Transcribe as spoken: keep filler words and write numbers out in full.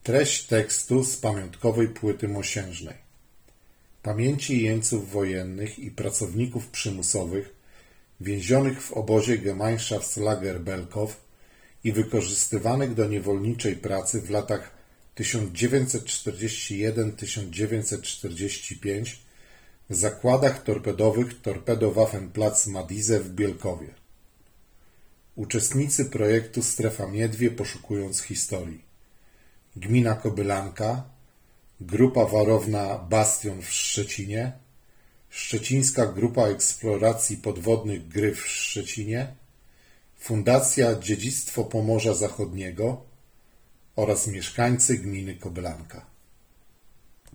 Treść tekstu z pamiątkowej płyty mosiężnej. Pamięci jeńców wojennych i pracowników przymusowych więzionych w obozie Gemeinschaftslager Belkow i wykorzystywanych do niewolniczej pracy w latach tysiąc dziewięćset czterdziesty pierwszy do tysiąc dziewięćset czterdziestego piątego w zakładach torpedowych Torpedowaffenplatz Madize w Bielkowie. Uczestnicy projektu Strefa Miedwie poszukując historii. Gmina Kobylanka, Grupa Warowna Bastion w Szczecinie, Szczecińska Grupa Eksploracji Podwodnych Gryf w Szczecinie, Fundacja Dziedzictwo Pomorza Zachodniego oraz mieszkańcy gminy Kobylanka.